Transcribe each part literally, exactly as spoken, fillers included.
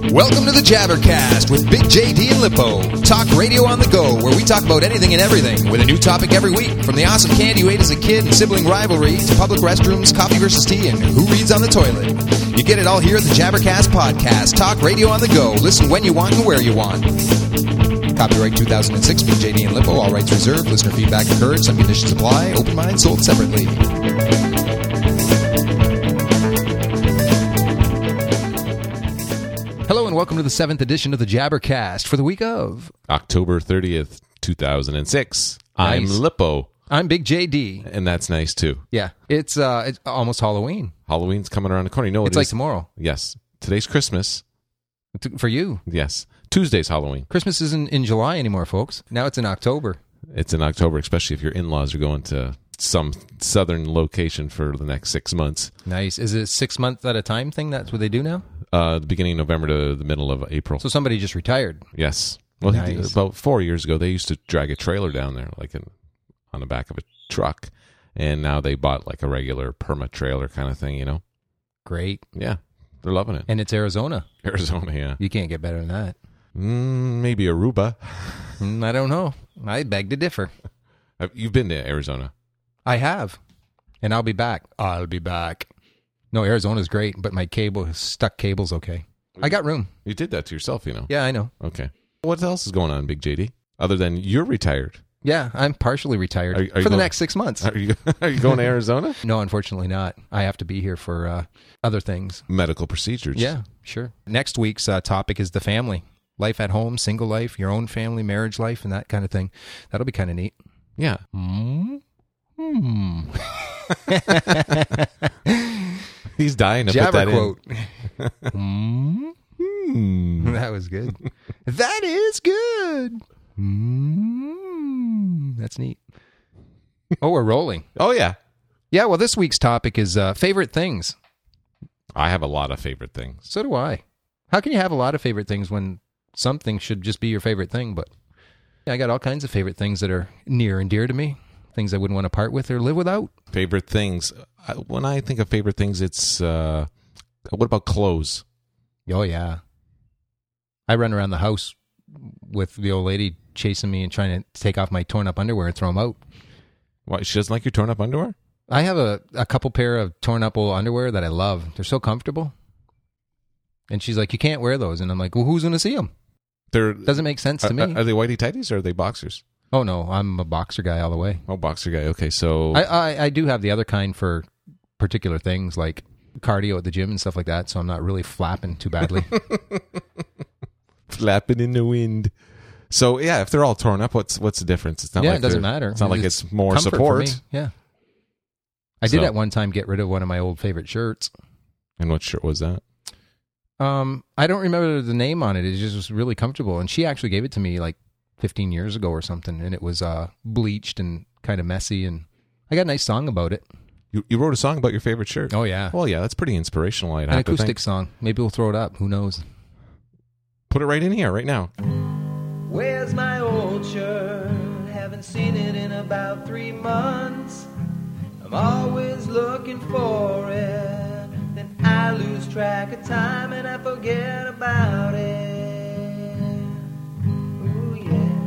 Welcome to the Jabbercast with Big J D and Lippo. Talk radio on the go, where we talk about anything and everything with a new topic every week. From the awesome candy you ate as a kid and sibling rivalry to public restrooms, coffee versus tea, and who reads on the toilet. You get it all here at the Jabbercast Podcast. Talk radio on the go. Listen when you want and where you want. Copyright two thousand six, Big J D and Lippo. All rights reserved. Listener feedback encouraged. Some conditions apply. Open mind, sold separately. Hello and welcome to the seventh edition of the Jabbercast for the week of October thirtieth, two thousand six. I'm Nice. Lippo, I'm Big J D. and that's nice too. Yeah, it's uh, it's almost Halloween. Halloween's coming around the corner. You know what It's it like is? tomorrow Yes. Today's Christmas. T- for you. Yes. Tuesday's Halloween. Christmas isn't in July anymore, folks. Now it's in October. It's in October, especially if your in-laws are going to some southern location for the next six months. Nice. Is it six months at a time thing? That's what they do now. Uh, the beginning of November to the middle of April. So somebody just retired. Yes. Well, he- Nice. about four years ago, they used to drag a trailer down there, like in, on the back of a truck. And now they bought like a regular perma trailer kind of thing, you know? Great. Yeah. They're loving it. And it's Arizona. Arizona, yeah. You can't get better than that. Mm, maybe Aruba. Mm, I don't know. I beg to differ. Have- You've been to Arizona. I have. And I'll be back. I'll be back. No, Arizona's great, but my cable, stuck cable's okay. I got room. You did that to yourself, you know. Yeah, I know. Okay. What else is going on, Big J D? Other than you're retired. Yeah, I'm partially retired Are- are you for the going- next six months. Are you are you going to Arizona? No, unfortunately not. I have to be here for uh, other things. Medical procedures. Yeah, sure. Next week's uh, topic is the family. Life at home, single life, your own family, marriage life, and that kind of thing. That'll be kind of neat. Yeah. Hmm. Hmm. He's dying to Jabber put that quote. Hmm. in. Hmm. That was good. That is good. Hmm. That's neat. Oh, we're rolling. Oh, yeah. Yeah, well, this week's topic is uh, favorite things. I have a lot of favorite things. So do I. How can you have a lot of favorite things when something should just be your favorite thing? But yeah, I got all kinds of favorite things that are near and dear to me. Things I wouldn't want to part with or live without. Favorite things. I- When I think of favorite things, it's, uh, what about clothes? Oh, yeah. I run around the house with the old lady chasing me and trying to take off my torn up underwear and throw them out. Why, she doesn't like your torn up underwear? I have a, a couple pair of torn up old underwear that I love. They're so comfortable. And she's like, you can't wear those. And I'm like, well, who's going to see them? They're, Doesn't make sense to are, me. are they whitey tighties or are they boxers? Oh, no, I'm a boxer guy all the way. Oh, boxer guy. Okay, so. I, I, I do have the other kind for particular things like cardio at the gym and stuff like that, so I'm not really flapping too badly. Flapping in the wind. So yeah, if they're all torn up, what's what's the difference? It's not yeah, like it doesn't they're- matter. It's not like it's more comfort for support. me. Yeah. I did So- at one time get rid of one of my old favorite shirts. And what shirt was that? Um, I don't remember the name on it. It just was really comfortable, and she actually gave it to me like fifteen years ago or something, and it was uh, bleached and kind of messy, and I got a nice song about it. You you wrote a song about your favorite shirt. Oh yeah, Well, yeah, that's pretty inspirational. I'd an have to acoustic think. song. Maybe we'll throw it up. Who knows? Put it right in here, right now. Where's my old shirt? Haven't seen it in about three months. I'm always looking for it. Then I lose track of time and I forget about it. Ooh, yeah.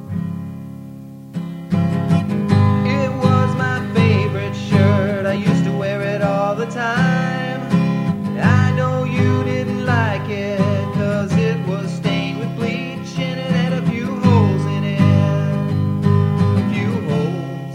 It was my favorite shirt. I used to wear it all the time. I know you didn't like it, 'cause it was stained with bleach and it had a few holes in it. A few holes.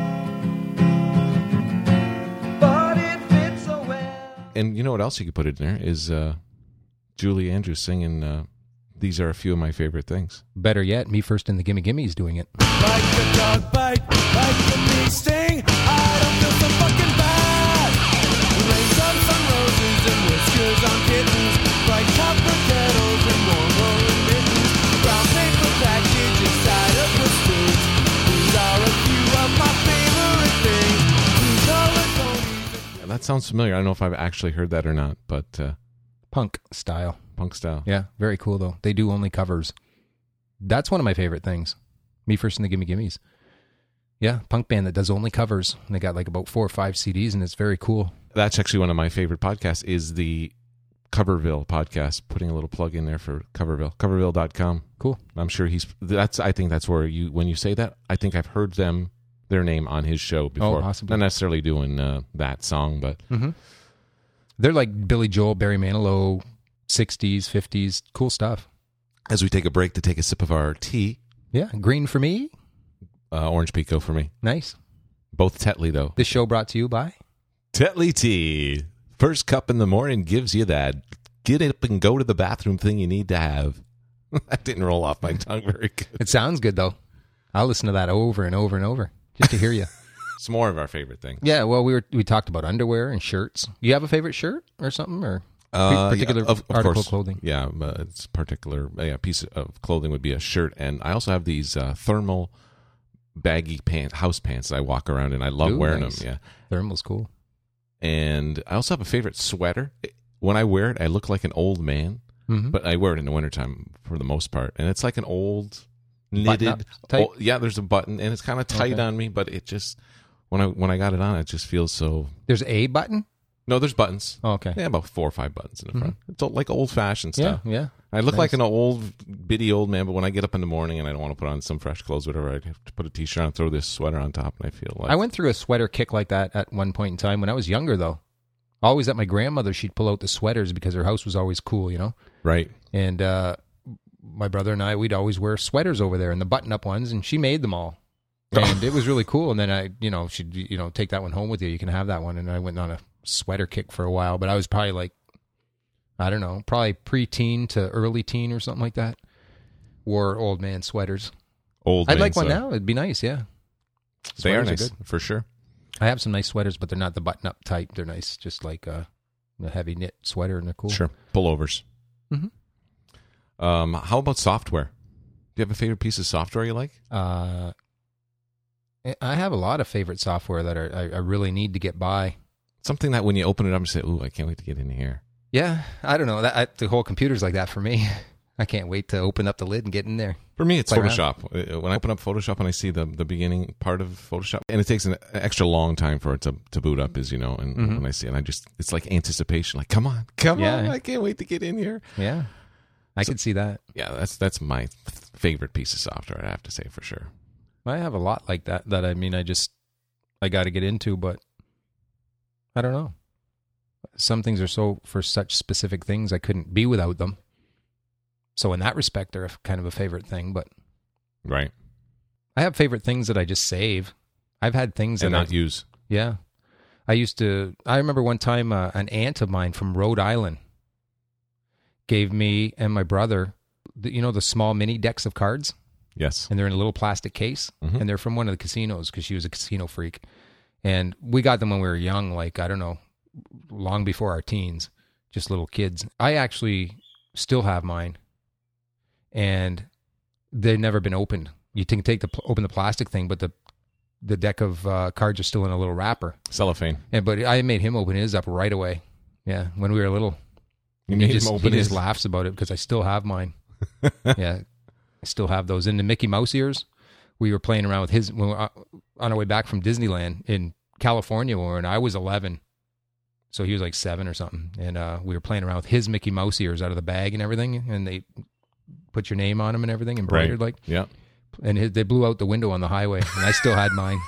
But it fits so well. And you know what else you could put in there is uh, Julie Andrews singing. Uh, These are a few of my favorite things. Better yet, Me First and the Gimme Gimme's doing it. Like a dog bite, like a bee sting. I don't feel so fucking bad. Lace on some roses and whiskers on kittens. Like copper kettles and warm rolling mittens. Brown paper package inside of the spoons. These are a few of my favorite things. Blue colored ponies. Yeah, that sounds familiar. I don't know if I've actually heard that or not, but uh, Punk style. punk style. Yeah, very cool though. They do only covers. That's one of my favorite things. Me First and the Gimme Gimme's. Yeah, punk band that does only covers. And they got like about four or five C Ds, and it's very cool. That's actually one of my favorite podcasts. Is the Coverville podcast, putting a little plug in there for Coverville, coverville dot com. Cool. I'm sure he's, that's, I think that's where you, when you say that, I think I've heard them, their name on his show before. Oh, possibly. Not necessarily doing uh, that song, but. Mm-hmm. They're like Billy Joel, Barry Manilow, sixties, fifties, cool stuff. As we take a break to take a sip of our tea, Yeah, green for me. uh, Orange Pico for me. Nice. Both Tetley, though. This show brought to you by Tetley Tea. First cup in the morning gives you that get up and go to the bathroom thing you need to have. That didn't roll off my tongue very good. It sounds good, though. I'll listen to that over and over and over just to hear you. It's more of our favorite thing. Yeah, well, we were we talked about underwear and shirts. You have a favorite shirt or something, or Uh, particular yeah, of, of article course. of clothing? Yeah, but it's particular. Yeah, piece of clothing would be a shirt, and I also have these uh, thermal baggy pants, house pants that I walk around in. I love Ooh, wearing nice. them. Yeah, Thermal's cool. and I also have a favorite sweater. When I wear it, I look like an old man, Mm-hmm. but I wear it in the wintertime for the most part, and it's like an old Button-up knitted. type? Oh, yeah, there's a button, and it's kind of tight Okay. on me, but it just when I when I got it on, it just feels so. There's a button. No, there's buttons. Oh, okay. Yeah, about four or five buttons in the front. It's all, like old fashioned Yeah, stuff. yeah. I look Nice. like an old, bitty old man, but when I get up in the morning and I don't want to put on some fresh clothes, whatever, I have to put a t-shirt on, throw this sweater on top, and I feel like I went through a sweater kick like that at one point in time when I was younger, though. Always at my grandmother, she'd pull out the sweaters because her house was always cool, you know? right. And uh, my brother and I, we'd always wear sweaters over there and the button-up ones, and she made them all. And it was really cool. And then I, you know, she'd, you know, take that one home with you. You can have that one. And I went on a sweater kick for a while, but I was probably like, I don't know, probably pre-teen to early teen or something like that. Wore old man sweaters. Old. I'd man like one sweater. now. It'd be nice, yeah. They are Sweaters nice good. for sure. I have some nice sweaters, but they're not the button-up type. They're nice, just like uh, a heavy knit sweater, and they're cool. Sure, pullovers. Mhm. Um, how about software? Do you have a favorite piece of software you like? Uh, I have a lot of favorite software that are, I, I really need to get by. Something that when you open it up, you say, "Ooh, I can't wait to get in here." Yeah, I don't know. That I, the whole computer's like that for me. I can't wait to open up the lid and get in there. For me, it's Play around. Photoshop. Uh, When I open up Photoshop and I see the, the beginning part of Photoshop, and it takes an extra long time for it to, to boot up, as you know, and Mhm. when I see it, I just, it's like anticipation. Like, come on, come Yeah. on, I can't wait to get in here. Yeah, I So- can see that. Yeah, that's that's my favorite piece of software, I have to say, for sure. I have a lot like that. That I mean, I just I got to get into, but I don't know. Some things are so for such specific things I couldn't be without them. So in that respect, they're a, kind of a favorite thing. But Right. I have favorite things that I just save. I've had things And that not I, use. yeah. I used to. I remember one time uh, an aunt of mine from Rhode Island gave me and my brother, the, you know, the small mini decks of cards. Yes. And they're in a little plastic case, Mhm. and they're from one of the casinos because she was a casino freak. And we got them when we were young, like, I don't know, long before our teens, just little kids. I actually still have mine, and they've never been opened. You can take the open the plastic thing, but the the deck of uh, cards are still in a little wrapper. Cellophane. And but I made him open his up right away. Yeah, when we were little. You And made he just, him open he his. just laughs about it because I still have mine. Yeah, I still have those. In the Mickey Mouse ears, we were playing around with his when we were on our way back from Disneyland in California when we were, and I was eleven. So he was like seven or something. And uh, we were playing around with his Mickey Mouse ears out of the bag and everything. And they put your name on them and everything, embroidered like. Yeah. And his, they blew out the window on the highway. And I still had mine.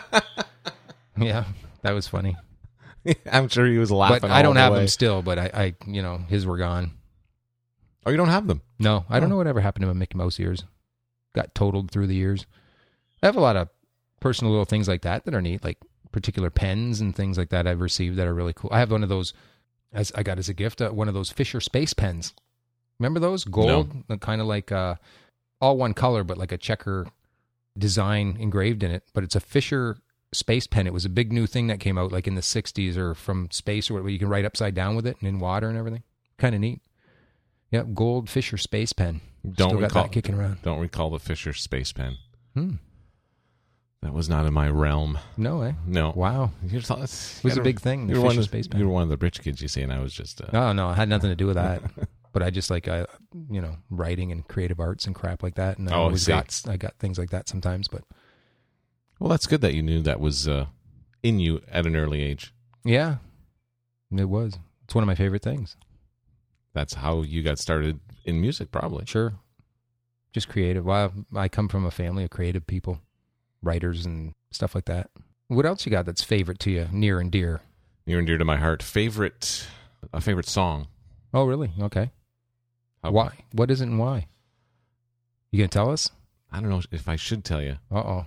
Yeah, that was funny. I'm sure he was laughing. But I don't all the have way. them still, but I, I, you know, his were gone. Oh, you don't have them? No, I don't Oh. know whatever happened to my Mickey Mouse ears. Got totaled through the years. I have a lot of personal little things like that that are neat, like particular pens and things like that I've received that are really cool. I have one of those, as I got as a gift, uh, one of those Fisher Space pens. Remember those? Gold, kind of like uh, all one color, but like a checker design engraved in it. But it's a Fisher Space pen. It was a big new thing that came out like in the sixties or from space or whatever. You can write upside down with it and in water and everything. Kind of neat. Yep, gold Fisher Space pen. Don't Still got recall. that kicking around. Don't recall the Fisher Space Pen. Hmm. That was not in my realm. No, eh? No. Wow. You're t- It was a big thing, the you were one Fisher of Space the, Pen. You were one of the rich kids, you see, and I was just. Uh, No, no, it had nothing to do with that. But I just like, I, you know, writing and creative arts and crap like that. And I Oh, I always see. got, I got things like that sometimes. But Well, that's good that you knew that was uh, in you at an early age. yeah, it was. It's one of my favorite things. that's how you got started in music, probably. Sure. Just creative. Well, I come from a family of creative people, writers and stuff like that. What else you got that's favorite to you, near and dear? Near and dear to my heart. Favorite, a favorite song. Oh, really? Okay. How- Why? What is it and why? You gonna tell us? I don't know if I should tell you. Uh-oh.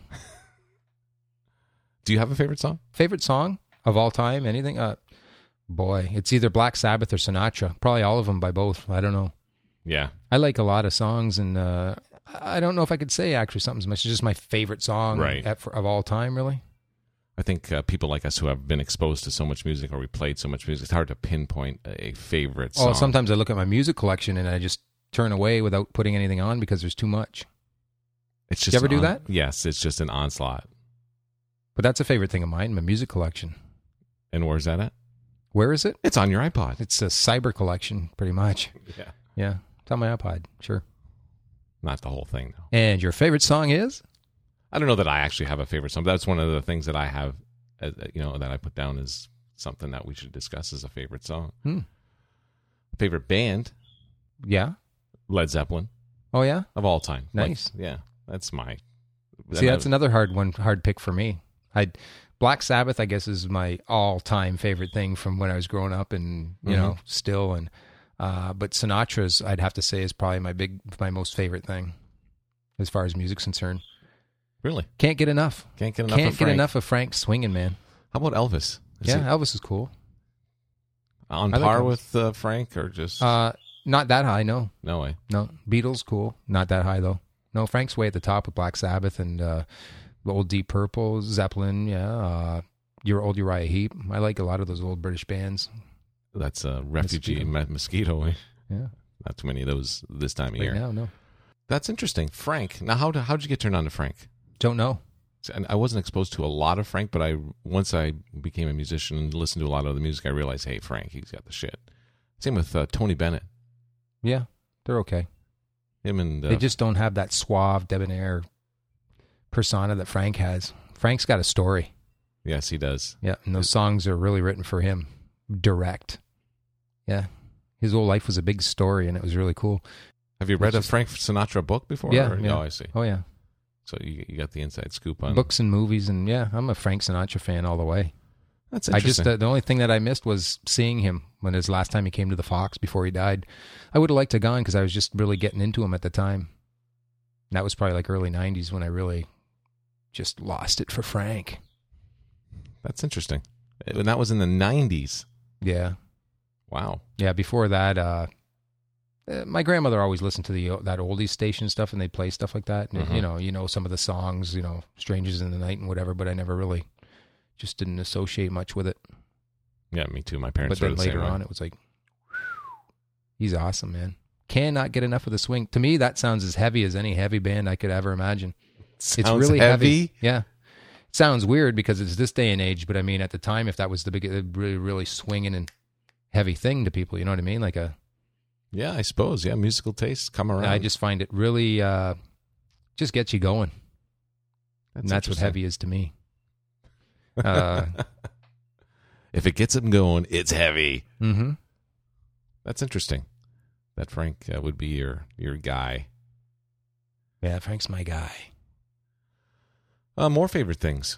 Do you have a favorite song? Favorite song of all time? Anything? Uh, boy, it's either Black Sabbath or Sinatra. Probably all of them by both. I don't know. Yeah. I like a lot of songs, and uh, I don't know if I could say actually something as much as just my favorite song Right. at, of all time, really. I think uh, people like us who have been exposed to so much music or we played so much music, it's hard to pinpoint a favorite song. Oh, sometimes I look at my music collection and I just turn away without putting anything on because there's too much. It's just you ever an do on- that? Yes, it's just an onslaught. But that's a favorite thing of mine, my music collection. And where's that at? Where is it? It's on your iPod. It's a cyber collection, pretty much. Yeah. Yeah, it's on my iPod, sure. Not the whole thing, though. And your favorite song is? I don't know that I actually have a favorite song. That's one of the things that I have, uh, you know, that I put down as something that we should discuss as a favorite song. Hmm. Favorite band, Yeah. Led Zeppelin, Oh, yeah? of all time. Like, Nice. yeah, that's my... See, that's another hard one, hard pick for me. I Black Sabbath, I guess, is my all-time favorite thing from when I was growing up, and you know, still. And uh, but Sinatra's, I'd have to say, is probably my big, my most favorite thing as far as music's concerned. Really? Can't get enough. Can't get enough Can't of get Frank. enough of Frank swinging, man. How about Elvis? Is yeah, he Elvis is cool. on I like par Elvis. with uh, Frank or just... Uh, not that high, no, no way. no. Beatles, cool. Not that high though. No, Frank's way at the top with Black Sabbath and uh, the old Deep Purple, Zeppelin. Yeah, uh, your old Uriah Heep. I like a lot of those old British bands. That's a refugee Mosquito. mosquito. mosquito eh? Yeah, Not too many of those this time of right year. now, no. That's interesting. Frank. Now, how how'd you get turned on to Frank? Don't know. And I wasn't exposed to a lot of Frank, but I once I became a musician and listened to a lot of the music, I realized, hey, Frank, he's got the shit. Same with uh, Tony Bennett. Yeah, they're okay. Him and uh, They just don't have that suave, debonair persona that Frank has. Frank's got a story. yes, he does. Yeah, and those songs are really written for him. Direct. Yeah. His whole life was a big story, and it was really cool. Have you read It's a just- Frank Sinatra book before? Yeah, or- yeah. Oh, I see. Oh, yeah. So you you got the inside scoop on Books and movies, and yeah, I'm a Frank Sinatra fan all the way. That's I interesting. just uh, the only thing that I missed was seeing him when his last time he came to the Fox before he died. I would have liked to have gone because I was just really getting into him at the time. That was probably like early nineties when I really just lost it for Frank. That's interesting. And that was in the nineties. Yeah, Wow. yeah. Before that, uh, uh, my grandmother always listened to the that oldies station stuff, and they'd play stuff like that. And, Mhm. You know, you know some of the songs, you know, "Strangers in the Night" and whatever. But I never really just didn't associate much with it. Yeah, me too. My parents But were then the later same way. on, it was like, he's awesome, man. Cannot get enough of the swing. To me, that sounds as heavy as any heavy band I could ever imagine. it's Sounds really heavy. heavy. Yeah. It sounds weird because it's this day and age, but I mean, at the time, if that was the big, uh, really, really swinging and heavy thing to people, you know what I mean? Like a, Yeah, I suppose. Yeah, musical tastes come around. I just find it really, uh, just gets you going. That's and that's what interesting. heavy is to me. Uh, If it gets them going, it's heavy. hmm That's interesting. That Frank uh, would be your your guy. Yeah, Frank's my guy. Uh, more favorite things.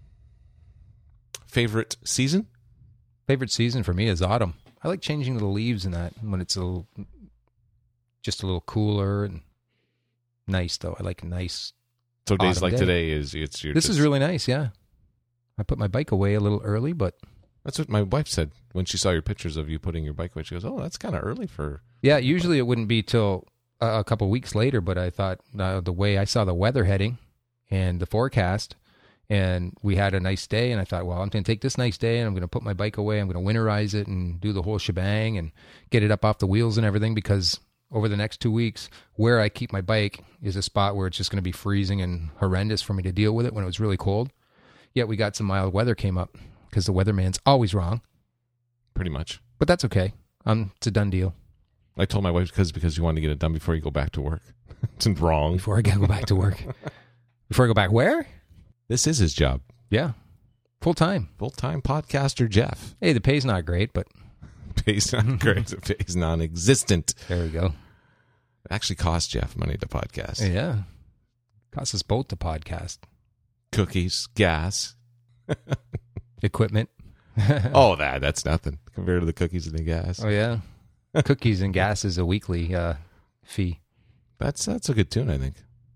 Favorite season? Favorite season for me is autumn. I like changing the leaves in that when it's a little, just a little cooler and nice. Though I like nice. So days Autumn like day. today is it's your. This is really nice. Yeah, I put my bike away a little early, but That's what my wife said when she saw your pictures of you putting your bike away. She goes, "Oh, that's kind of early for." yeah, usually it wouldn't be till a, a couple weeks later. But I thought uh, the way I saw the weather heading and the forecast, and we had a nice day, and I thought, well, I'm going to take this nice day and I'm going to put my bike away. I'm going to winterize it and do the whole shebang and get it up off the wheels and everything, because over the next two weeks, where I keep my bike is a spot where it's just going to be freezing and horrendous for me to deal with it when it was really cold. Yet we got some mild weather came up because the weatherman's always wrong, Pretty much. but that's okay. Um, it's a done deal. I told my wife because because you wanted to get it done before you go back to work. It's wrong. Before I gotta go back to work. Before I go back where? This is his job. Yeah. Full time. Full time podcaster Jeff. Hey, the pay's not great, but Pays not correct. It pays non-existent. There we go. It actually costs Jeff money to podcast. Yeah. Costs us both to podcast. Cookies, gas. Equipment. Oh, that that's nothing compared to the cookies and the gas. Oh, yeah. Cookies and gas is a weekly uh, fee. That's that's a good tune, I think.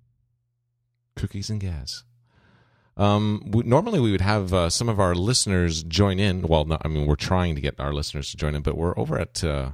Cookies and gas. Um, we, normally we would have uh, some of our listeners join in. Well, not, I mean, we're trying to get our listeners to join in, but we're over at uh,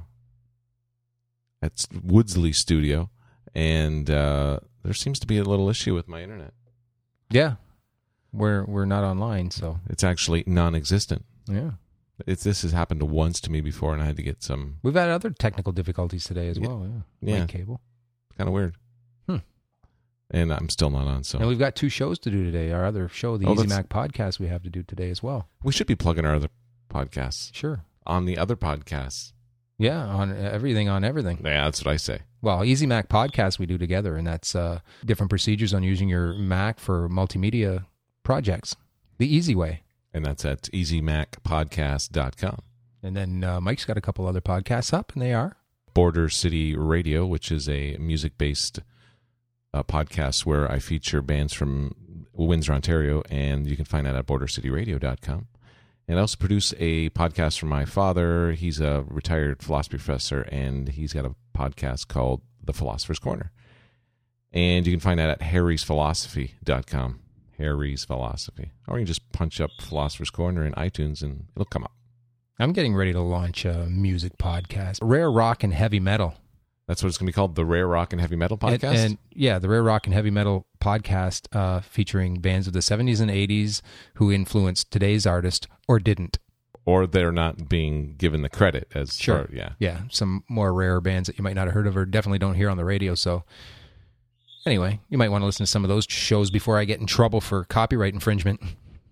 at Woodsley Studio, and uh, there seems to be a little issue with my internet. Yeah. We're we're not online, so. It's actually non-existent. Yeah. It's, this has happened once to me before, and I had to get some... We've had other technical difficulties today as well. Yeah. Yeah. Link cable. Kind of weird. Hmm. And I'm still not on, so... And we've got two shows to do today. Our other show, the Oh, Easy that's- Mac podcast, we have to do today as well. We should be plugging our other podcasts. Sure. On the other podcasts. Yeah, on everything on everything. Yeah, that's what I say. Well, Easy Mac podcast we do together, and that's uh, different procedures on using your Mac for multimedia projects. The easy way. And that's at easy mac podcast dot com. And then uh, Mike's got a couple other podcasts up, and they are? Border City Radio, which is a music-based uh, podcast where I feature bands from Windsor, Ontario, and you can find that at border city radio dot com. And I also produce a podcast from my father. He's a retired philosophy professor, and he's got a podcast called The Philosopher's Corner. And you can find that at harrys philosophy dot com. Harry's Philosophy. Or you can just punch up Philosopher's Corner in iTunes, and it'll come up. I'm getting ready to launch a music podcast, Rare Rock and Heavy Metal. That's what it's going to be called, the Rare Rock and Heavy Metal Podcast? And, and yeah, the Rare Rock and Heavy Metal podcast uh, featuring bands of the seventies and eighties who influenced today's artist or didn't. Or they're not being given the credit as... Sure. Or, yeah. Yeah, some more rare bands that you might not have heard of or definitely don't hear on the radio, so... Anyway, you might want to listen to some of those shows before I get in trouble for copyright infringement.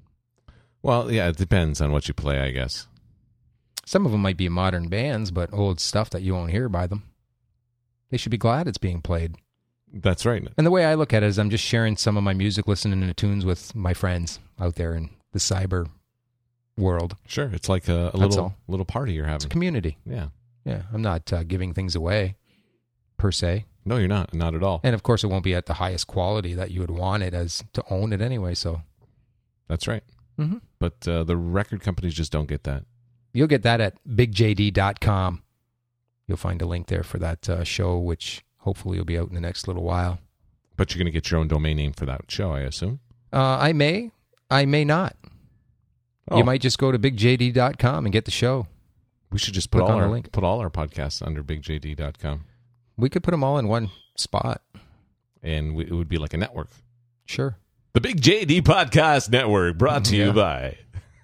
Well, yeah, it depends on what you play, I guess. Some of them might be modern bands, but old stuff that you won't hear by them. They should be glad it's being played. That's right. And the way I look at it is I'm just sharing some of my music, listening to tunes with my friends out there in the cyber world. Sure, it's like a, a That's little all. little party you're It's a having. community. Yeah. Yeah, I'm not uh, giving things away, per se. No, you're not. Not at all. And of course, it won't be at the highest quality that you would want it as to own it anyway, so. That's right. Mm-hmm. But uh, the record companies just don't get that. You'll get that at big j d dot com. You'll find a link there for that uh, show, which hopefully will be out in the next little while. But you're going to get your own domain name for that show, I assume? Uh, I may. I may not. Oh. You might just go to big j d dot com and get the show. We should just put Click all on the our link. put all our podcasts under big j d dot com. We could put them all in one spot. And we, it would be like a network. Sure. The Big J D Podcast Network, brought to Yeah. you by...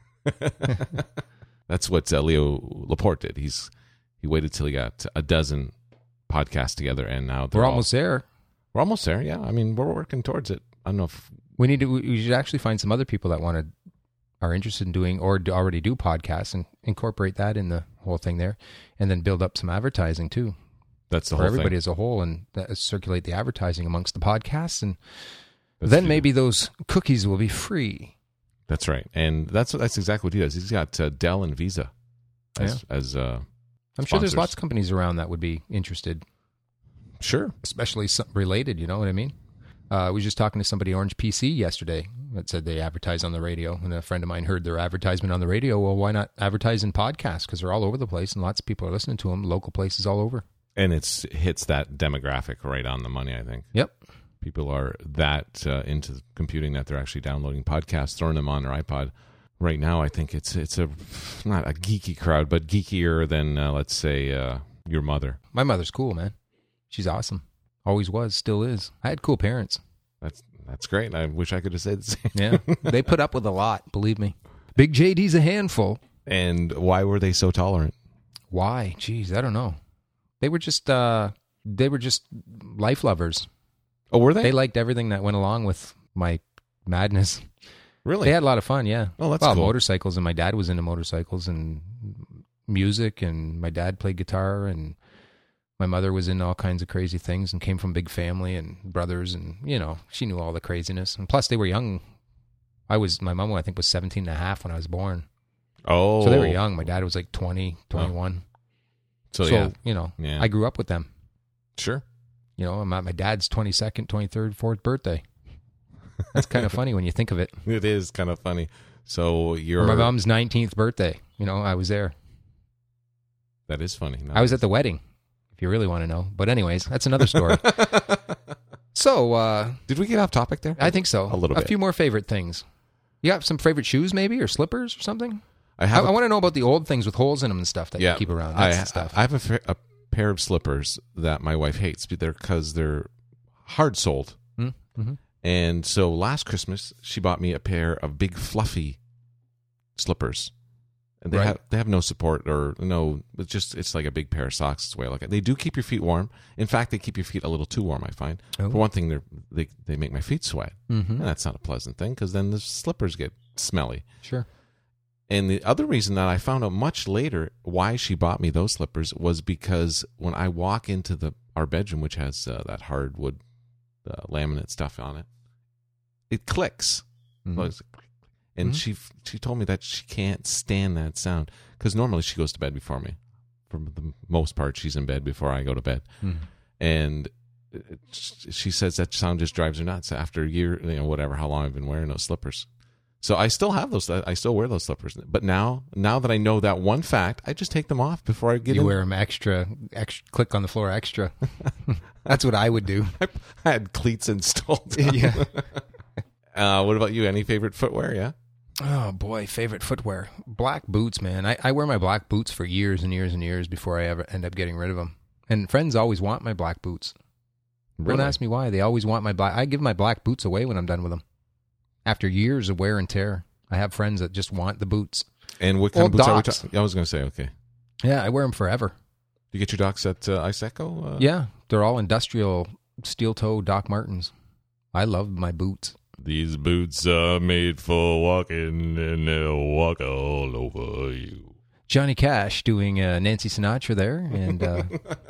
That's what uh, Leo Laporte did. He's He waited till he got a dozen podcasts together, and now they're We're all- almost there. We're almost there, yeah. I mean, we're working towards it. I don't know if... We need to. We should actually find some other people that want to, are interested in doing or do, already do podcasts and incorporate that in the whole thing there, and then build up some advertising too That's the for whole everybody thing. as a whole, and that, circulate the advertising amongst the podcasts, and That's then the- maybe those cookies will be free. That's right. And that's that's exactly what he does. He's got uh, Dell and Visa as... as uh, I'm sure there's sponsors. lots of companies around that would be interested, Sure. especially some related. You know what I mean? Uh, I was just talking to somebody, Orange P C, yesterday that said they advertise on the radio, and a friend of mine heard their advertisement on the radio. Well, why not advertise in podcasts? Because they're all over the place, and lots of people are listening to them. Local places all over. And it's hits that demographic right on the money, I think. Yep. People are that uh, into computing that they're actually downloading podcasts, throwing them on their iPod. Right now, I think it's it's a not a geeky crowd, but geekier than, uh, let's say, uh, your mother. My mother's cool, man. She's awesome. Always was, still is. I had cool parents. That's that's great. I wish I could have said the same. Yeah. They put up with a lot, believe me. Big J D's a handful. And why were they so tolerant? Why? Jeez, I don't know. They were just uh, they were just life lovers. Oh, were they? They liked everything that went along with my madness. really? They had a lot of fun, yeah. Oh, that's well, cool. motorcycles, and my dad was into motorcycles and music, and my dad played guitar, and my mother was into all kinds of crazy things and came from a big family and brothers, and, you know, she knew all the craziness. And plus, they were young. I was, my mom, I think, was seventeen and a half when I was born. Oh. So they were young. My dad was like twenty, twenty-one. So, So, yeah. you know, Yeah. I grew up with them. Sure. You know, I'm at my dad's twenty-second, twenty-third, fourth birthday. That's kind of funny when you think of it. It is kind of funny. So you're... Or my mom's nineteenth birthday. You know, I was there. That is funny. No. I was at the wedding, if you really want to know. But anyways, that's another story. So, uh, Did we get off topic there? I think so. A little A bit. few more favorite things. You got some favorite shoes maybe, or slippers or something? I I, have I a- want to know about the old things with holes in them and stuff that yeah, you keep around. That's I, the stuff. I have a, fa- a pair of slippers that my wife hates because they're hard soled. Mm-hmm. And so last Christmas, she bought me a pair of big fluffy slippers. And they Right. have they have no support or no, it's just it's like a big pair of socks. It's the way I look at it. They do keep your feet warm. In fact, they keep your feet a little too warm, I find. Oh. For one thing, they they they make my feet sweat. Mm-hmm. And that's not a pleasant thing because then the slippers get smelly. Sure. And the other reason that I found out much later why she bought me those slippers was because when I walk into the our bedroom, which has uh, that hardwood uh, laminate stuff on it, it clicks. Mhm. Well, it's- And Mhm. she she told me that she can't stand that sound because normally she goes to bed before me. For the most part, she's in bed before I go to bed, Mhm. and it, she says that sound just drives her nuts. After a year, you know, whatever, how long I've been wearing those slippers. So I still have those. I still wear those slippers. But now, now that I know that one fact, I just take them off before I get You in. wear them extra, extra, click on the floor extra. That's what I would do. I had cleats installed. Yeah. Uh, what about you? Any favorite footwear? Yeah. Oh boy, favorite footwear. Black boots, man. I, I wear my black boots for years and years and years before I ever end up getting rid of them. And friends always want my black boots. Really? Don't ask me why. They always want my black. I give my black boots away when I'm done with them. After years of wear and tear, I have friends that just want the boots. And what kind Well, of boots are we Docs. talking? I was going to say, okay. Yeah, I wear them forever. You get your Docs at uh, Iseco? Uh, Yeah, they're all industrial steel toe Doc Martens. I love my boots. These boots are made for walking, and they'll walk all over you. Johnny Cash doing uh, Nancy Sinatra there, and uh,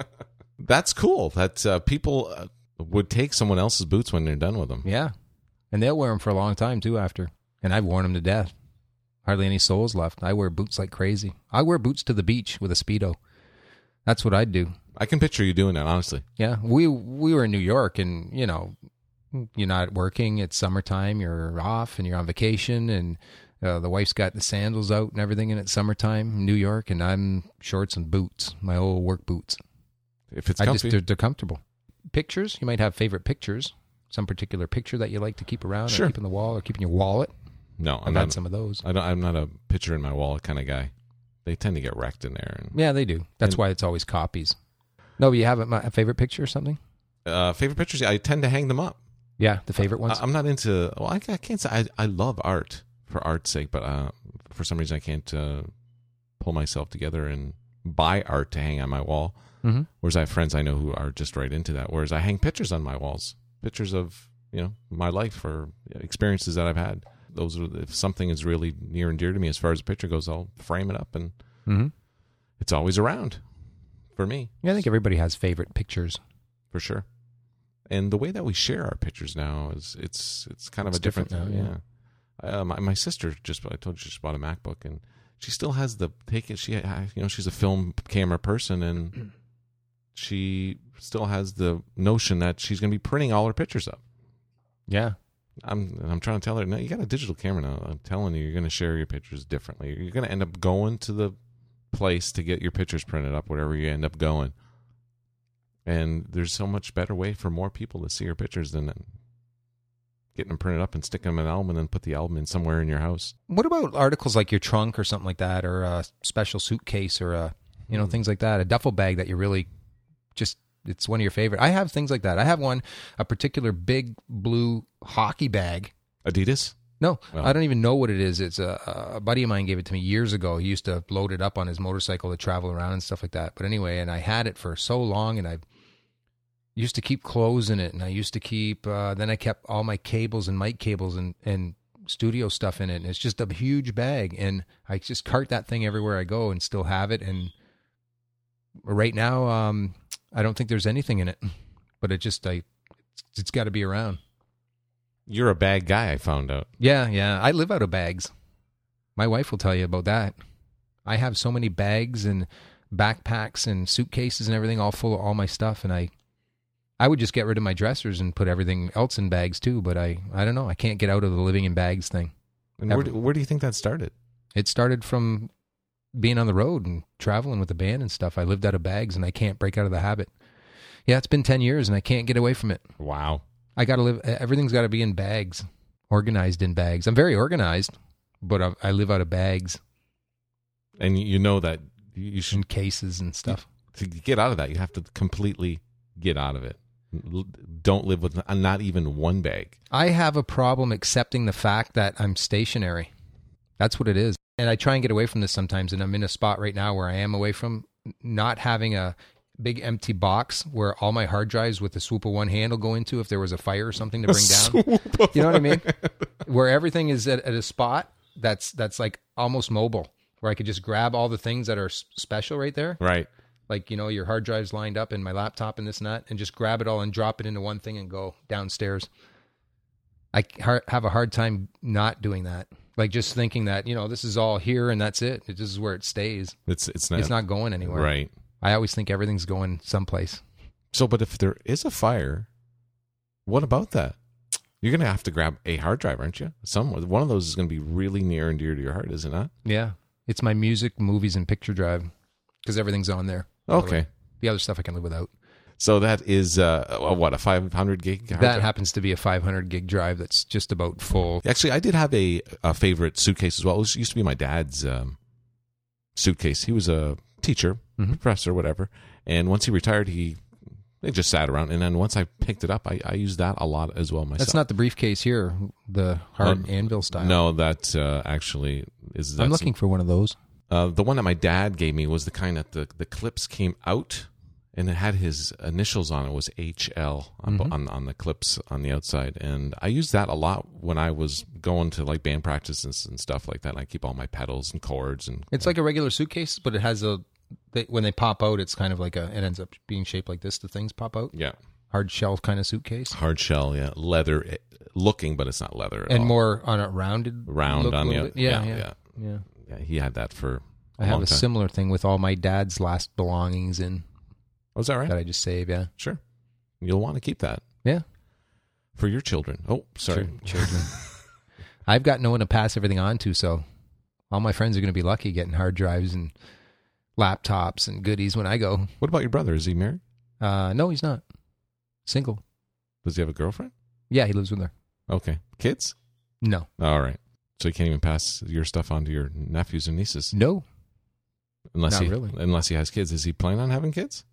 That's cool. That uh, people uh, would take someone else's boots when they're done with them. yeah, and they'll wear them for a long time too after. And I've worn them to death. Hardly any soles left. I wear boots like crazy. I wear boots to the beach with a Speedo. That's what I'd do. I can picture you doing that, honestly. Yeah, we we were in New York, and you know, you're not working. It's summertime. You're off, and you're on vacation, and uh, the wife's got the sandals out and everything, and it's summertime in New York, and I'm shorts and boots, my old work boots. If it's I comfy. just they're, they're comfortable. Pictures, you might have favorite pictures, some particular picture that you like to keep around, Sure. or keep in the wall, or keep in your wallet. no, I've I'm had not. some of those. I don't, I'm not a picture in my wallet kind of guy. They tend to get wrecked in there. And, Yeah, they do. That's And- why it's always copies. No, but you have a, a favorite picture or something? uh, favorite pictures, I tend to hang them up. Yeah, the favorite ones. I, I'm not into. Well, I, I can't say I, I love art for art's sake, but uh, for some reason I can't uh, pull myself together and buy art to hang on my wall. mm-hmm. Whereas I have friends I know who are just right into that. Whereas I hang pictures on my walls, pictures of you know my life or experiences that I've had. Those are if something is really near and dear to me as far as a picture goes, I'll frame it up and Mm-hmm. it's always around for me. Yeah, I think everybody has favorite pictures. For sure. And the way that we share our pictures now is it's it's kind of It's a different, different thing. Yeah. Uh, my my sister just I told you she just bought a MacBook and she still has the take it. She you know she's a film camera person and she still has the notion that she's going to be printing all her pictures up. Yeah. I'm I'm trying to tell her no, you got a digital camera now. I'm telling you, you're going to share your pictures differently. You're going to end up going to the place to get your pictures printed up, wherever you end up going. And there's so much better way for more people to see your pictures than getting them printed up and sticking them in an album and then put the album in somewhere in your house. What about articles like your trunk or something like that, or a special suitcase, or a you know things like that, a duffel bag that you really just it's one of your favorite. I have things like that. I have one, a particular big blue hockey bag. Adidas? No, Well. I don't even know what it is. It's a, a buddy of mine gave it to me years ago. He used to load it up on his motorcycle to travel around and stuff like that. But anyway, and I had it for so long, and I used to keep clothes in it, and I used to keep. Uh, then I kept all my cables and mic cables and and studio stuff in it. And it's just a huge bag, and I just cart that thing everywhere I go, and still have it. And right now, um, I don't think there's anything in it, but it just I, it's, it's got to be around. You're a bag guy, I found out. Yeah, yeah. I live out of bags. My wife will tell you about that. I have so many bags and backpacks and suitcases and everything all full of all my stuff. And I, I would just get rid of my dressers and put everything else in bags too. But I, I don't know. I can't get out of the living in bags thing. And where do, where do you think that started? It started from being on the road and traveling with the band and stuff. I lived out of bags and I can't break out of the habit. Yeah, it's been ten years and I can't get away from it. Wow. I got to live, everything's got to be in bags, organized in bags. I'm very organized, but I, I live out of bags. And you know that you In should, cases and stuff. to get out of that, you have to completely get out of it. L- Don't live with not even one bag. I have a problem accepting the fact that I'm stationary. That's what it is. And I try and get away from this sometimes, and I'm in a spot right now where I am away from not having a big empty box where all my hard drives with the swoop of one hand will go into if there was a fire or something to bring down. You know what I mean? Where everything is at, at a spot that's that's like almost mobile, where I could just grab all the things that are s- special right there. Right. Like, you know, your hard drives lined up and my laptop and this and that, and just grab it all and drop it into one thing and go downstairs. I har- have a hard time not doing that. Like just thinking that, you know, this is all here and that's it. This is where it stays. It's it's not, It's not going anywhere. right. I always think everything's going someplace. So, but if there is a fire, what about that? You're going to have to grab a hard drive, aren't you? Some one of those is going to be really near and dear to your heart, is it not? Yeah. It's my music, movies, and picture drive because everything's on there. by the Okay. way. The other stuff I can live without. So that is uh, a- what a five hundred gig. hard That drive? happens to be a five hundred gig drive that's just about full. Actually, I did have a, a favorite suitcase as well. It was, used to be my dad's um, suitcase. He was a teacher, Mhm. professor, whatever. And once he retired, he they just sat around. And then once I picked it up, I, I used that a lot as well myself. That's not the briefcase here, the hard Um, anvil style. No, that uh, actually is. I'm that's- looking for one of those. Uh, the one that my dad gave me was the kind that the, the clips came out, and it had his initials on it. Was H L on, Mm-hmm. on on the clips on the outside, and I used that a lot when I was going to like band practices and stuff like that. And I keep all my pedals and chords and It's like a regular suitcase, but it has a. They, when they pop out, it's kind of like a. It ends up being shaped like this. The things pop out. yeah, Hard shell kind of suitcase, hard shell, yeah, leather eh, looking, but it's not leather at and all. more on a rounded round look a on the little out- bit. Yeah, yeah, yeah, yeah. yeah. He had that for. I a have long a time. similar thing with all my dad's last belongings in Oh, is that right? that I just save. Yeah, Sure. You'll want to keep that yeah. for your children. Oh, sorry. Chil- children. I've got no one to pass everything on to, so all my friends are going to be lucky getting hard drives and laptops and goodies when I go. What about your brother? Is he married? Uh, no, he's not. Single. Does he have a girlfriend? Yeah, he lives with her. Okay. Kids? No. All right. So you can't even pass your stuff on to your nephews and nieces No. unless Not he really. unless he has kids. Is he planning on having kids?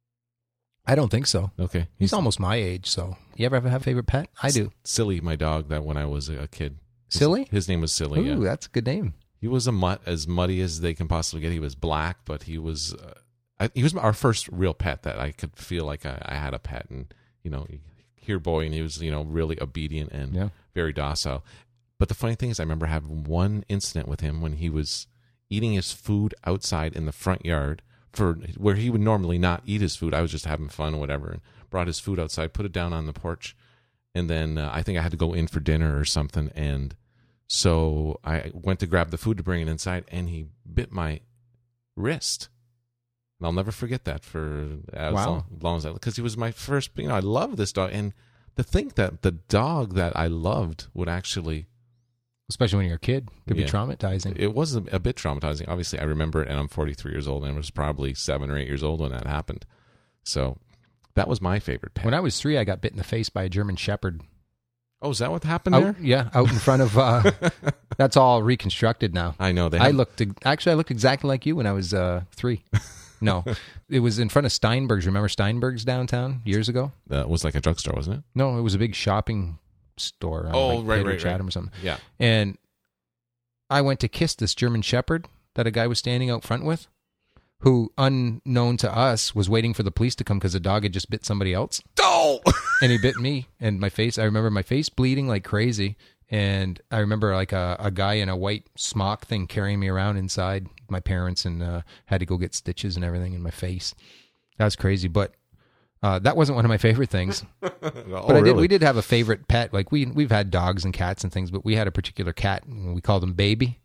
I don't think so. Okay. He's almost my age, so. You ever have a favorite pet? I do. Silly, my dog. That when I was a kid. His- Silly? His name was Silly. Ooh, Yeah. that's a good name. He was a mutt, as muddy as they can possibly get. He was black, but he was uh, I, he was our first real pet that I could feel like I, I had a pet, and you know, here boy, and he was you know really obedient and Yeah. very docile. But the funny thing is, I remember having one incident with him when he was eating his food outside in the front yard for where he would normally not eat his food. I was just having fun, or whatever, and brought his food outside, put it down on the porch, and then uh, I think I had to go in for dinner or something, and so I went to grab the food to bring it inside, and he bit my wrist. And I'll never forget that for as Wow. long, long as I, because he was my first, you know, I love this dog. And to think that the dog that I loved would actually, Especially when you're a kid. Could Yeah. be traumatizing. it was a, a bit traumatizing. Obviously, I remember it, and I'm forty-three years old, and I was probably seven or eight years old when that happened. So that was my favorite pet. When I was three, I got bit in the face by a German Shepherd. oh, is that what happened Out, there? yeah, out in front of. Uh, that's all reconstructed now. I know. They I have, looked actually. I looked exactly like you when I was uh, three. No, it was in front of Steinberg's. Remember Steinberg's downtown years ago? uh, it was like a drugstore, wasn't it? No, it was a big shopping store. I don't know, Oh, like right, Pitt or right, Chatham right. or something. Yeah. And I went to kiss this German Shepherd that a guy was standing out front with, who, unknown to us, was waiting for the police to come because the dog had just bit somebody else. Oh! And he bit me and my face. I remember my face bleeding like crazy. And I remember like a, a guy in a white smock thing carrying me around inside my parents, and uh, had to go get stitches and everything in my face. That was crazy. But uh, that wasn't one of my favorite things. oh, But I did. We did have a favorite pet. Like we we've had dogs and cats and things, but we had a particular cat, and we called him Baby.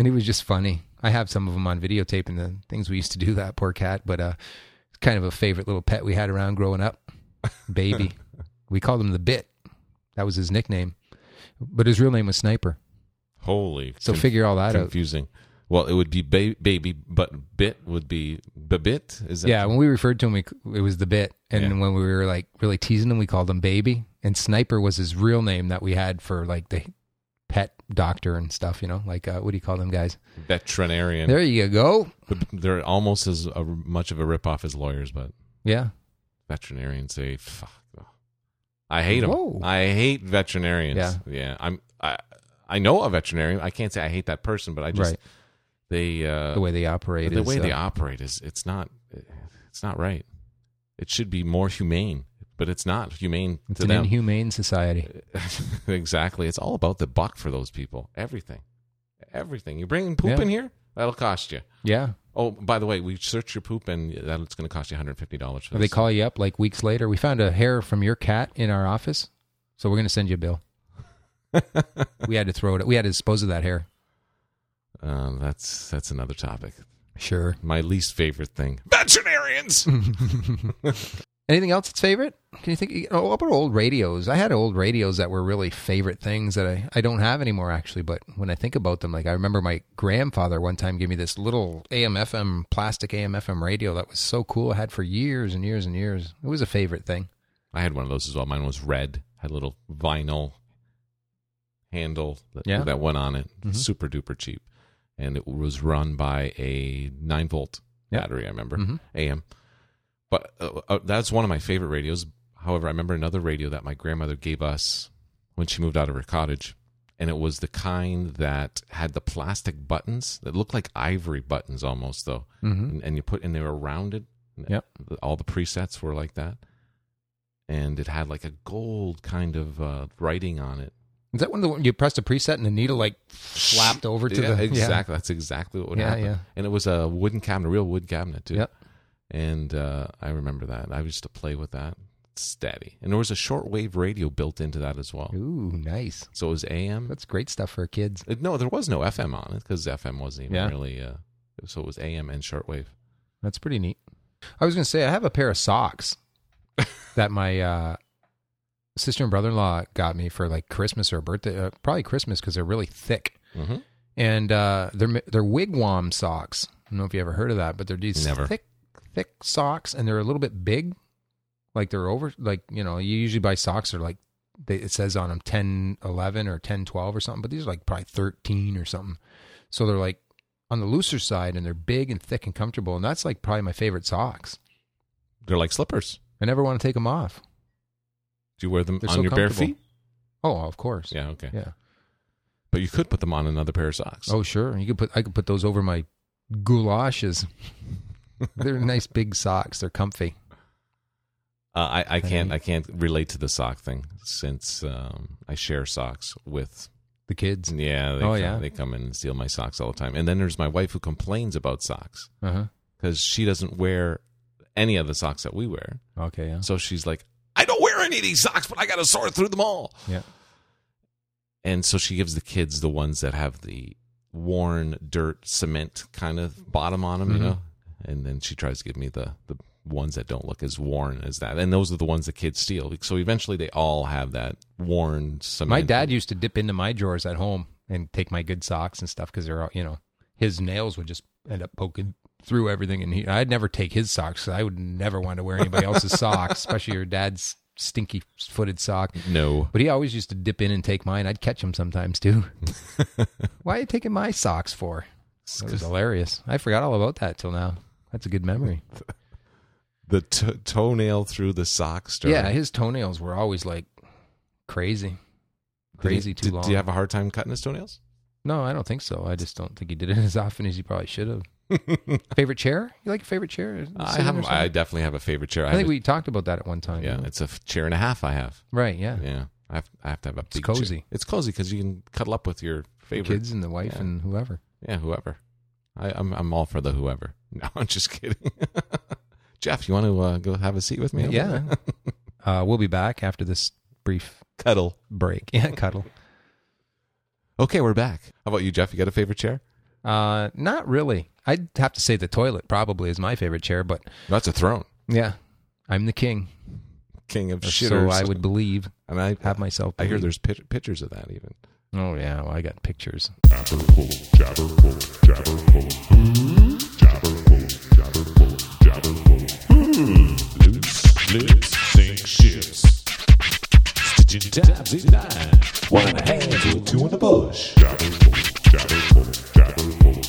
And he was just funny. I have some of them on videotape and the things we used to do, that poor cat. But uh, it's kind of a favorite little pet we had around growing up. Baby. We called him the Bit. That was his nickname. But his real name was Sniper. Holy. So conf- figure all that confusing. Well, it would be ba- baby, but Bit would be Babit? Is out. that? Yeah, when we referred to him, we, it was the Bit. And Yeah. when we were like really teasing him, we called him Baby. And Sniper was his real name that we had for like the pet doctor and stuff, you know? Like, uh, what do you call them guys? Veterinarian. There you go. But they're almost as a, much of a ripoff as lawyers, but Yeah. veterinarians say, fuck. I hate them. Whoa. I hate veterinarians. Yeah. Yeah. I'm, I, I know a veterinarian. I can't say I hate that person, but I just, Right. they, uh, The way they operate the is... way they uh, operate is, it's not, it's not right. It should be more humane, but it's not humane It's to an them. inhumane society. Exactly. It's all about the buck for those people. Everything. Everything. You're bringing poop Yeah. in here? That'll cost you. Yeah. Oh, by the way, we searched your poop, and that's going to cost you one hundred fifty dollars for They this. call you up like weeks later. We found a hair from your cat in our office, so we're going to send you a bill. We had to throw it. We had to dispose of that hair. Um, that's that's another topic. Sure. My least favorite thing. Veterinarians! Anything else that's favorite? Can you think? Oh, what about old radios? I had old radios that were really favorite things that I, I don't have anymore, actually. But when I think about them, like I remember my grandfather one time gave me this little A M F M, plastic A M F M radio that was so cool. I had for years and years and years. It was a favorite thing. I had one of those as well. Mine was red. Had a little vinyl handle that, Yeah. that went on it. Mhm. Super duper cheap. And it was run by a nine volt Yeah. battery, I remember. Mhm. A M. But uh, uh, that's one of my favorite radios. However, I remember another radio that my grandmother gave us when she moved out of her cottage. And it was the kind that had the plastic buttons that looked like ivory buttons almost, though. Mm-hmm. And, and you put, and they were rounded. Yep. All the presets were like that. And it had like a gold kind of uh, writing on it. Is that when the you pressed a preset and the needle like flapped over to Yeah, the exactly. That's exactly what would Yeah, happen. yeah. And it was a wooden cabinet, a real wood cabinet too. Yep. And uh, I remember that. I used to play with that. Steady. And there was a shortwave radio built into that as well. Ooh, nice. So it was A M. That's great stuff for kids. It- no, there was no F M on it because F M wasn't even Yeah. really. Uh, so it was A M and shortwave. That's pretty neat. I was going to say, I have a pair of socks that my uh, sister and brother-in-law got me for like Christmas or birthday, uh, probably Christmas because they're really thick. Mm-hmm. And uh, they're they're wigwam socks. I don't know if you ever heard of that, but they're these Never. thick, thick socks, and they're a little bit big. Like they're over, like, you know, you usually buy socks that are like, they, it says on them ten, eleven or ten, twelve or something, but these are like probably thirteen or something. So they're like on the looser side, and they're big and thick and comfortable. And that's like probably my favorite socks. They're like slippers. I never want to take them off. Do you wear them They're on so your bare comfortable. feet? Oh, of course. Yeah, okay. Yeah. But you could put them on another pair of socks. Oh, sure. You could put, I could put those over my goulashes. They're nice big socks. They're comfy. Uh, I, I can't Hey. I can't relate to the sock thing since um, I share socks with The kids. yeah they Oh, come, yeah. they come in and steal my socks all the time. And then there's my wife who complains about socks Uh-huh. because she doesn't wear any of the socks that we wear. Okay, yeah. So she's like, I don't wear any of these socks, but I got to sort through them all. Yeah. And so she gives the kids the ones that have the worn dirt cement kind of bottom on them, Mhm. you know. And then she tries to give me the the ones that don't look as worn as that. And those are the ones that kids steal. So eventually they all have that worn cement. My dad used to dip into my drawers at home and take my good socks and stuff because they're, all, you know, his nails would just end up poking through everything. And he, I'd never take his socks. 'Cause I would never want to wear anybody else's socks, especially your dad's stinky footed sock. No. But he always used to dip in and take mine. I'd catch him sometimes too. Why are you taking my socks for? It was hilarious. I forgot all about that till now. That's a good memory. The t- toenail through the sock story. Yeah, his toenails were always like crazy. Crazy Did too he- long. Do you have a hard time cutting his toenails? No, I don't think so. I just don't think he did it as often as he probably should have. Favorite chair? You like a favorite chair? I Sitting have. or I something? definitely have a favorite chair. I have think a- we talked about that at one time. Yeah, didn't we? it's a f- chair and a half. I have. Right, yeah. Yeah, I have. I have to have a It's big chair. cozy. It's cozy because you can cuddle up with your The favorite kids and the wife Yeah. and whoever. Yeah, whoever. I, I'm I'm all for the whoever. No, I'm just kidding. Jeff, you want to uh, go have a seat with me? over Yeah. there? uh, we'll be back after this brief Cuddle. break. Yeah, cuddle. Okay, we're back. How about you, Jeff? You got a favorite chair? Uh, not really. I'd have to say the toilet probably is my favorite chair, but That's a throne. yeah, I'm the king. King of So shitters. I would believe, and I have myself I hear believe. there's pic- pictures of that even. Oh, yeah, well, I got pictures. Jabberful, jabberful, jabberful. Jabberful, jabberful, jabberful. Loose lips sink ships. Stitching tabs in nine. One in the hands with two in the bush. Jabberful, jabberful, jabberful.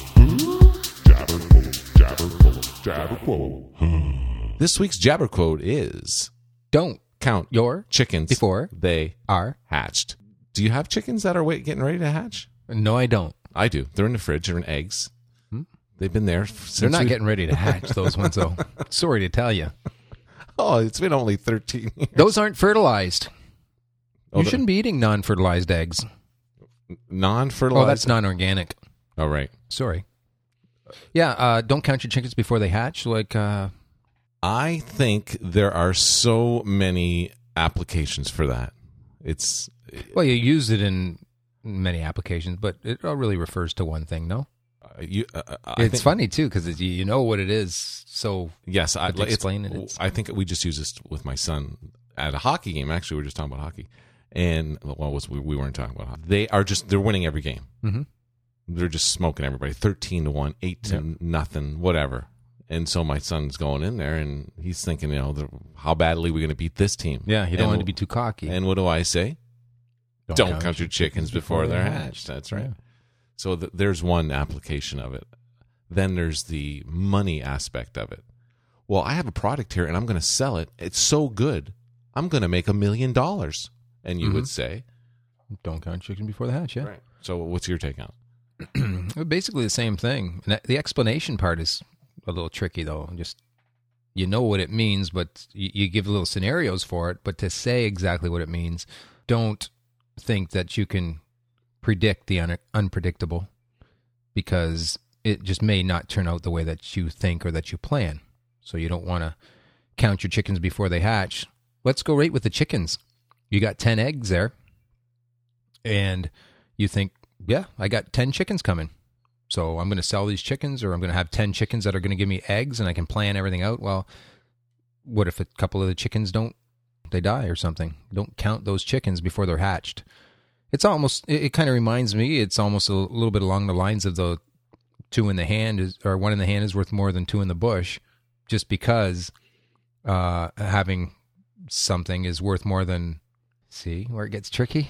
Jabberful, jabberful, jabberful. This week's Jabber quote is Don't count your chickens before they are. hatched. Do you have chickens that are wait, getting ready to hatch? No, I don't. I do. They're in the fridge. They're in eggs. Hmm? They've been there since They're not we- getting ready to hatch, those ones, though. Sorry to tell you. Oh, it's been only thirteen years. Those aren't fertilized. Oh, You the- shouldn't be eating non-fertilized eggs. Non-fertilized. Oh, that's non-organic. Oh, right. Sorry. Yeah, uh, don't count your chickens before they hatch. Like, uh, I think there are so many applications for that. It's well, you use it in many applications, but it all really refers to one thing, no? uh, you. Uh, I It's think, funny, too, because you you know what it is. So, Yes, I'd to like explain it's, it, it's- I think we just use this with my son at a hockey game. Actually, we were just talking about hockey, and well, was we, we weren't talking about hockey. They are just they're winning every game. Mhm. They're just smoking everybody, thirteen to one, eight to Yep. nothing, whatever. And so my son's going in there, and he's thinking, you know, the, how badly are we going to beat this team? yeah, you don't And- want to be too cocky. And what do I say? Don't, count, your chickens before they're hatched. That's right. Yeah. So th- there's one application of it. Then there's the money aspect of it. Well, I have a product here and I'm going to sell it. It's so good. I'm going to make a million dollars. And you would say, Don't count chickens before they hatch, yeah. right. So what's your take on it? Basically the same thing. And that- the explanation part is a little tricky, though. Just you know what it means, but you, you give little scenarios for it. But to say exactly what it means, don't think that you can predict the un- unpredictable, because it just may not turn out the way that you think or that you plan. So you don't want to count your chickens before they hatch. Let's go right with the chickens. You got ten eggs there, and you think, yeah, I got ten chickens coming. So I'm going to sell these chickens, or I'm going to have ten chickens that are going to give me eggs, and I can plan everything out. Well, what if a couple of the chickens don't, they die or something? Don't count those chickens before they're hatched. It's almost, it, it kind of reminds me, it's almost a little bit along the lines of the two in the hand is, or one in the hand is worth more than two in the bush, just because uh, having something is worth more than, see where it gets tricky?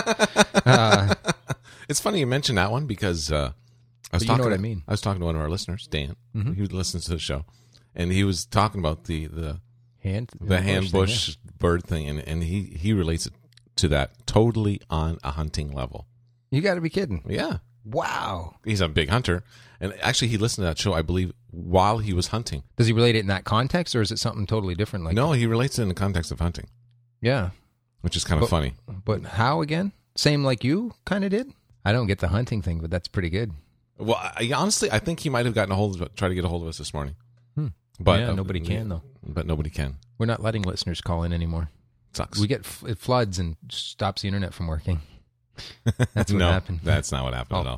uh, It's funny you mentioned that one because uh, I was But you talking. know what to, I mean. I was talking to one of our listeners, Dan. Mhm. He listens to the show, and he was talking about the the hand, the hand thing, bush bird thing, and, and he he relates it to that totally on a hunting level. yeah. You got to be kidding. Yeah, Wow. he's a big hunter, and actually he listened to that show, I believe, while he was hunting. Does he relate it in that context, or is it something totally different? Like, No, he relates it in the context of hunting, yeah, which is kind of But- funny. but how again? Same like you kind of did. I don't get the hunting thing, but that's pretty good. Well, I, honestly, I think he might have gotten a hold of, tried to get a hold of us this morning, Hmm. but Yeah, uh, nobody can, though. But nobody can. We're not letting listeners call in anymore. Sucks. We get f- it floods and stops the internet from working. That's what no, happened. That's not what happened at Oh. all.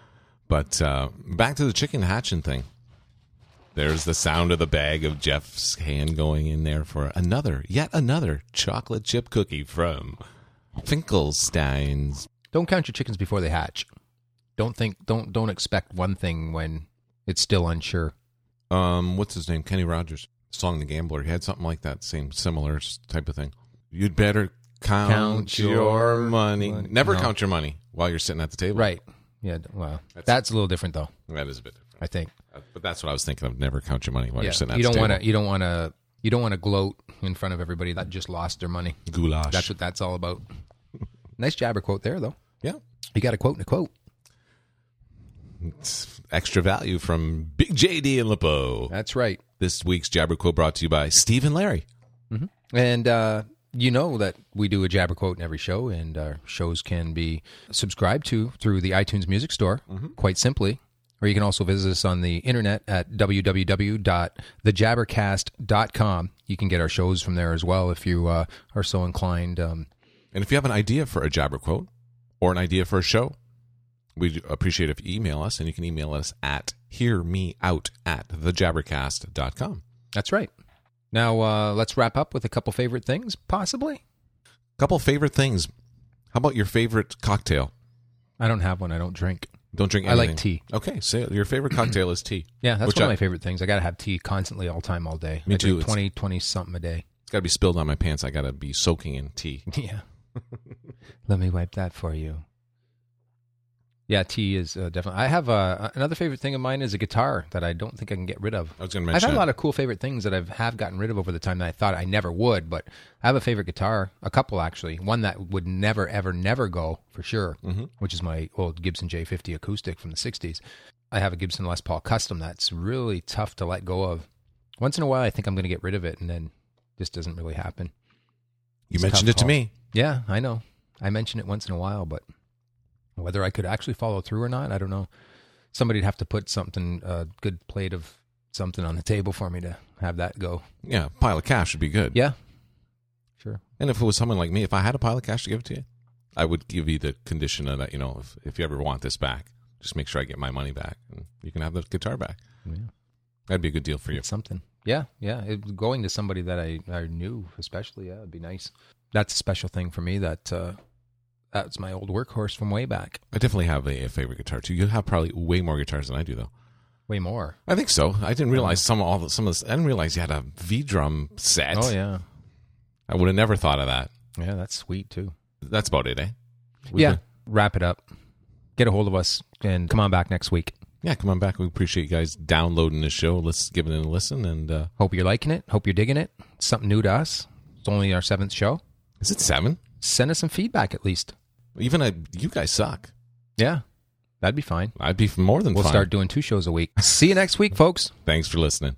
But uh, back to the chicken hatching thing. There's the sound of the bag of Jeff's hand going in there for another, yet another chocolate chip cookie from Finkelstein's. Don't count your chickens before they hatch. Don't think. Don't don't expect one thing when it's still unsure. Um, what's his name? Kenny Rogers. Song The Gambler. He had something like that, same similar s- type of thing. You'd better count, Count your, your money. money. Never No. count your money while you're sitting at the table. Right. Yeah. Well, That's- that's, a little different, though. That is a bit different. I think. Uh, But that's what I was thinking of. Never count your money while Yeah. you're sitting at You the don't table. want to. You don't want to. You don't want to gloat in front of everybody that just lost their money. Goulash. That's what that's all about. Nice jabber quote there, though. yeah. You got a quote and a quote. It's extra value from Big J D and Lippo. That's right. This week's Jabber Quote brought to you by Steve and Larry. And uh, you know that we do a jabber quote in every show, and our shows can be subscribed to through the iTunes Music Store, quite simply. Or you can also visit us on the internet at w w w dot the jabbercast dot com. You can get our shows from there as well if you uh, are so inclined. Um, And if you have an idea for a Jabber Quote or an idea for a show, We'd appreciate if you email us, and you can email us at hearmeout at the jabbercast dot com. That's right. Now, uh, let's wrap up with a couple favorite things, possibly. Couple favorite things. How about your favorite cocktail? I don't have one. I don't drink. Don't drink I anything. like tea. Okay, so your favorite cocktail is tea. Yeah, that's Which one I- of my favorite things. I got to have tea constantly, all time, all day. Me I drink too. twenty, twenty-something a day. It's got to be spilled on my pants. I got to be soaking in tea. Yeah. Let me wipe that for you. Yeah, tea is uh, definitely. I have uh, another favorite thing of mine is a guitar that I don't think I can get rid of. I was going to I've mention had a that. lot of cool favorite things that I've have gotten rid of over the time that I thought I never would, but I have a favorite guitar, a couple actually. One that would never, ever, never go for sure, Mm-hmm. which is my old Gibson J fifty acoustic from the sixties. I have a Gibson Les Paul Custom that's really tough to let go of. Once in a while, I think I'm going to get rid of it, and then this doesn't really happen. You It's a mentioned tough it to call. me. Yeah, I know. I mention it once in a while, but whether I could actually follow through or not, I don't know. Somebody'd have to put something, a good plate of something on the table for me to have that go. Yeah, a pile of cash would be good. Yeah, sure. And if it was someone like me, if I had a pile of cash to give it to you, I would give you the condition of that, you know, if, if you ever want this back, just make sure I get my money back and you can have the guitar back. Yeah. That'd be a good deal for you. It's something. Yeah, yeah. It, going to somebody that I, I knew, especially, yeah, it'd be nice. That's a special thing for me. That uh, that's my old workhorse from way back. I definitely have a, a favorite guitar too. You have probably way more guitars than I do, though. Way more. I think so. I didn't realize some all the, some of this. I didn't realize you had a V drum set. Oh yeah, I would have never thought of that. yeah. That's sweet too. That's about it, eh? We've yeah. been- Wrap it up. Get a hold of us and come on back next week. yeah. Come on back. We appreciate you guys downloading this show. Let's give it a listen. And uh, Hope you're liking it. Hope you're digging it. It's something new to us. It's only our seventh show. is it seven? Send us some feedback at least. Even a, you guys suck. Yeah, that'd be fine. I'd be more than We'll fine. start doing two shows a week. See you next week, folks. Thanks for listening.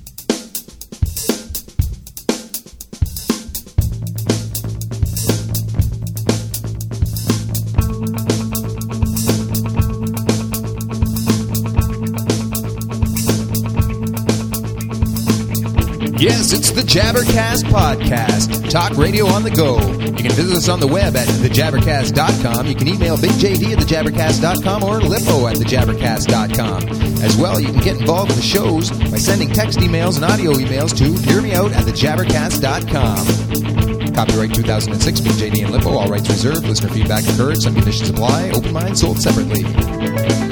Yes, it's the Jabbercast Podcast. Talk radio on the go. You can visit us on the web at the jabbercast dot com. You can email Big J D at the jabbercast dot com or Lippo at the jabbercast dot com. As well, you can get involved with the shows by sending text emails and audio emails to hearmeout at the jabbercast dot com. Copyright two thousand six, Big J D and Lippo. All rights reserved. Listener feedback encouraged. Some conditions apply. Open mind sold separately.